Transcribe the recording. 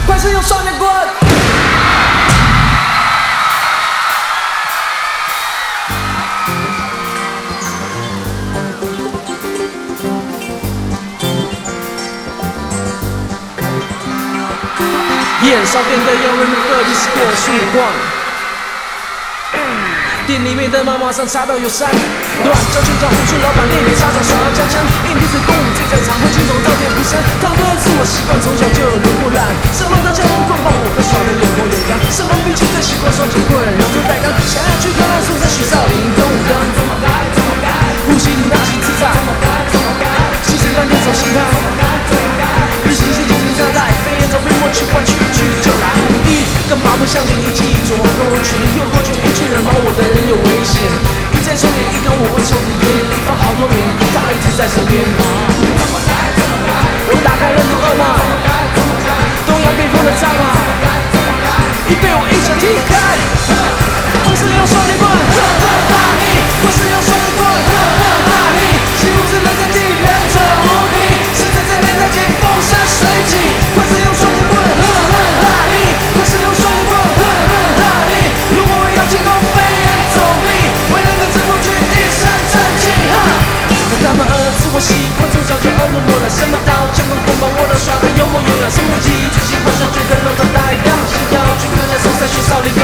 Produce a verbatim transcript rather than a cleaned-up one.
快使用双截棍！烟烧店的烟味们各地是过曙光。店里面的妈马上插到有山，乱叫群叫呼出老板店里插上双加枪，硬皮子公最在场会轻松早点不深，唱歌是我习惯，从小就有不懒，什么都叫我棍棒，我会耍得有模有样，什么比起最习惯双截棍，然后带钢，想要去高浪速在许少林东刚，怎么改怎么改，呼吸你那起自在，怎么改怎么改，心情乱点走心态，怎么改怎么改，日行性进行交代，飞檐走壁我去换去去就来无敌，干嘛不相信一起做过去，又过去一群人骂我的人有危险，一再说你一跟我抽的烟，放好多年，他一直在身边。我打开任督二脉，东亚北方的战马，已被我一脚踢开。我是用双截棍，呵呵哈嘿，我是用双截棍，呵呵哈嘿，西部之人在地人者无敌，实在在人在见风生水起。我是用双截棍，呵呵哈嘿，我是用双截棍，呵呵哈嘿，如果我要进攻，飞檐走壁，为了个字幕剧一身正气哈。他们儿子我习惯从小就耳濡目染，什么刀枪棍棍棒我都耍得有模有样，什么技最喜欢上去跟龙头带杠，想要去跟人手在学少林。